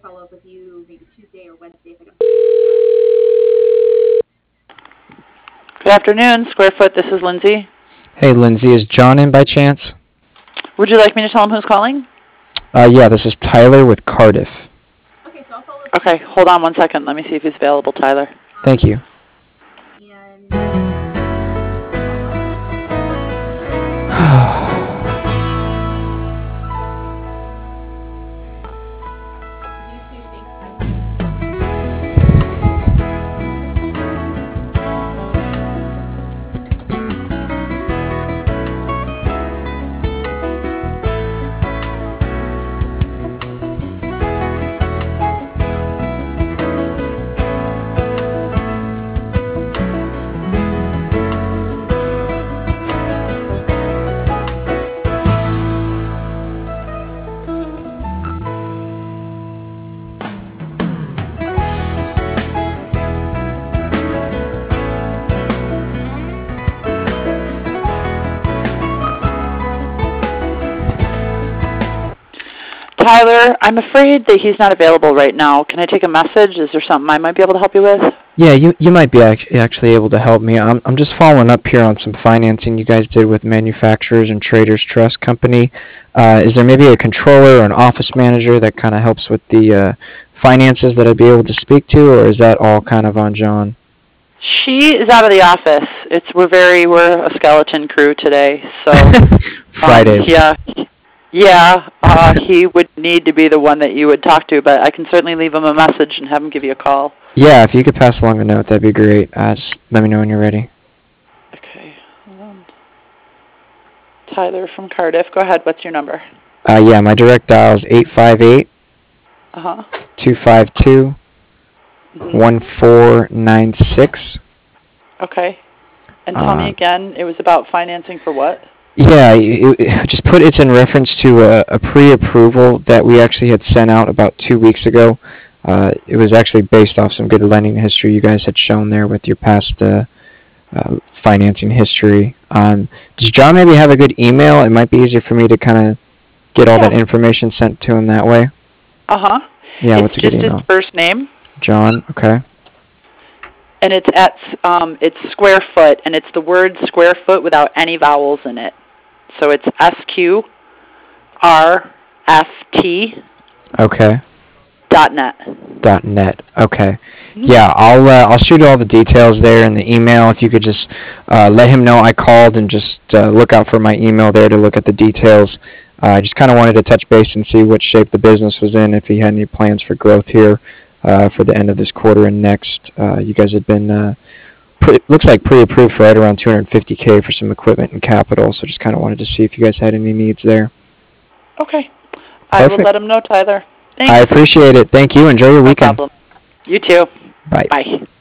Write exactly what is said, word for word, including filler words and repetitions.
follow up with you maybe Tuesday or Wednesday if I don't. Good afternoon, Squarefoot. This is Lindsay. Hey, Lindsay, is John in by chance? Would you like me to tell him who's calling? Uh, yeah, this is Tyler with Cardiff. Okay, so I'll follow up. Okay, hold on one second. Let me see if he's available, Tyler. Thank you. Tyler, I'm afraid that he's not available right now. Can I take a message? Is there something I might be able to help you with? Yeah, you you might be ac- actually able to help me. I'm I'm just following up here on some financing you guys did with Manufacturers and Traders Trust Company. Uh, is there maybe a controller or an office manager that kind of helps with the uh, finances that I'd be able to speak to, or is that all kind of on John? She is out of the office. It's we're very we're a skeleton crew today, so Fridays. Um, yeah, yeah. Uh, he would need to be the one that you would talk to, but I can certainly leave him a message and have him give you a call. Yeah, if you could pass along a note, that'd be great. Uh, just let me know when you're ready. Okay. Hold on. Tyler from Cardiff. Go ahead. What's your number? Uh, yeah, my direct dial is eight five eight, Uh huh. two five two, one four nine six. Okay. And tell me Uh, again, it was about financing for what? Yeah, it, it, just put it's in reference to a, a pre-approval that we actually had sent out about two weeks ago. Uh, it was actually based off some good lending history you guys had shown there with your past uh, uh, financing history. Um, does John maybe have a good email? It might be easier for me to kind of get all Yeah. that information sent to him that way. Uh huh. Yeah, It's what's a good just email? his first name, John, okay. and it's at um, it's square foot, and it's the word square foot without any vowels in it. So it's S Q R F T Okay. dot net. Dot net. Okay. Yeah, I'll uh, I'll shoot all the details there in the email. If you could just uh, let him know I called and just uh, look out for my email there to look at the details. Uh, I just kind of wanted to touch base and see what shape the business was in, if he had any plans for growth here uh, for the end of this quarter and next. Uh, you guys have been uh, pre- looks like pre-approved for right around two hundred fifty K for some equipment and capital. So just kind of wanted to see if you guys had any needs there. Okay. I will Perfect. let him know, Tyler. Thanks. I appreciate it. Thank you. Enjoy your No weekend. problem. You too. Bye. Bye.